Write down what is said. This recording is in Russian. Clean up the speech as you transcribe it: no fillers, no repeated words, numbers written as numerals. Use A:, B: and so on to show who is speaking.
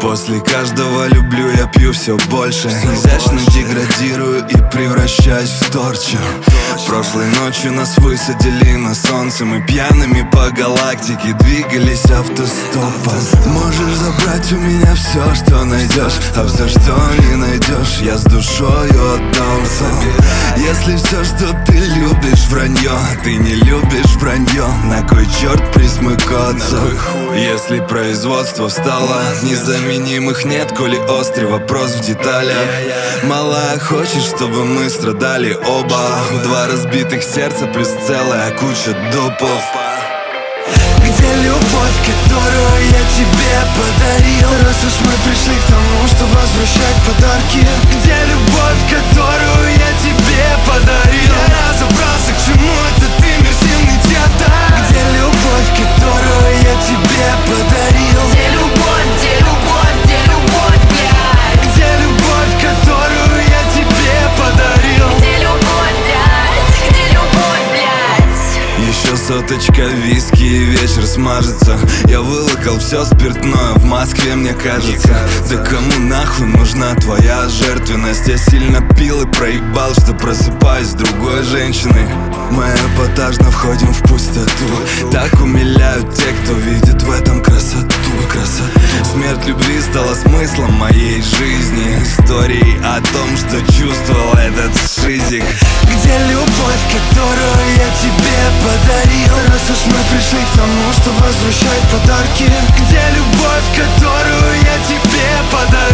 A: После каждого люблю я пью все больше. Изящно деградирую и превращаюсь в торчер. Прошлой ночью нас высадили на солнце. Мы пьяными по галактике двигались автостопом. Можешь забрать у меня все, что найдешь, а все, что не найдешь, я с душою отдался. Если все, что ты любишь, вранье, ты не любишь вранье, на кой черт присмыкаться? Если производство встало, незаменимых нет, коли острый вопрос в деталях. Малая хочет, чтобы мы страдали оба. Два разбитых сердца плюс целая куча дупов.
B: Где любовь, которую я тебе подарил? Раз уж мы пришли к тому, что возвращать подарки. Где любовь, которую я тебе подарил? Я разобрался, к чему этот иммерсивный театр. Где любовь, которую я тебе подарил?
C: Где любовь, где любовь, где любовь, блядь?
B: Где любовь, которую я тебе подарил?
C: Где любовь, блядь? Где любовь, блядь?
A: Еще соточка виски и вечер смажется. Я вылокал все спиртное в Москве, мне кажется. Да кому нахуй нужна твоя жертвенность? Я сильно пил и проебал, что просыпаюсь с другой женщиной. Мы эпатажно входим в пустоту. Так умиляют те, кто видит в этом красоту. Смерть любви стала смыслом моей жизни. Историей о том, что чувствовал этот шизик.
B: Где любовь, которую я тебе подарил? Раз уж мы пришли к тому, что возвращать подарки. Где любовь, которую я тебе подарил?